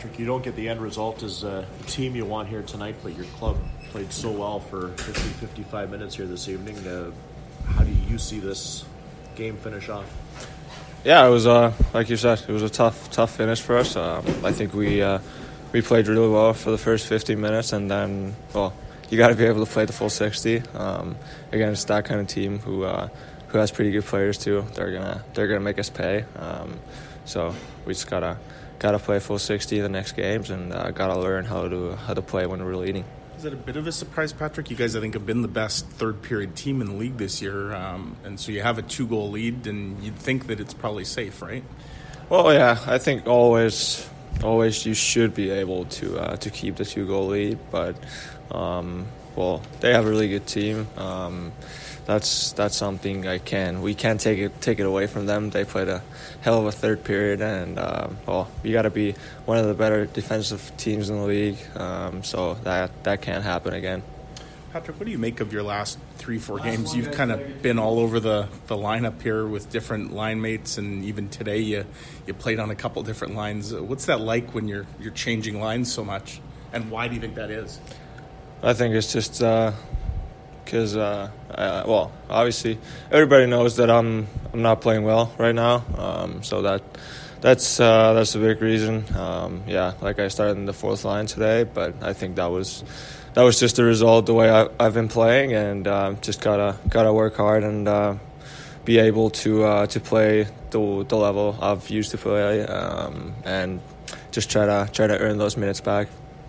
You don't get the end result as a team you want here tonight, but your club played so well for 55 minutes here this evening. How do you see this game finish off? Yeah, it was like you said, it was a tough finish for us. I think we played really well for the first 50 minutes, and then you got to be able to play the full 60 against that kind of team who has pretty good players too. They're gonna make us pay. So we just gotta play full 60 in the next games, and gotta learn how to play when we're leading. Is it a bit of a surprise, Patrick? You guys, I think, have been the best third-period team in the league this year, and so you have a 2-goal lead, and you'd think that it's probably safe, right? Well, yeah, I think always you should be able to keep the 2-goal lead, but they have a really good team. That's something we can't take it away from them. They played a hell of a third period, and you got to be one of the better defensive teams in the league. So that can't happen again. Patrick, what do you make of your last 3-4 games? You've kind of been all over the lineup here with different line mates, and even today you played on a couple different lines. What's that like when you're changing lines so much, and why do you think that is? I think it's just because obviously everybody knows that I'm not playing well right now, so that's a big reason. Like I started in the fourth line today, but I think that was just a result of the way I've been playing, and just gotta work hard and be able to play the level I've used to play, and just try to earn those minutes back.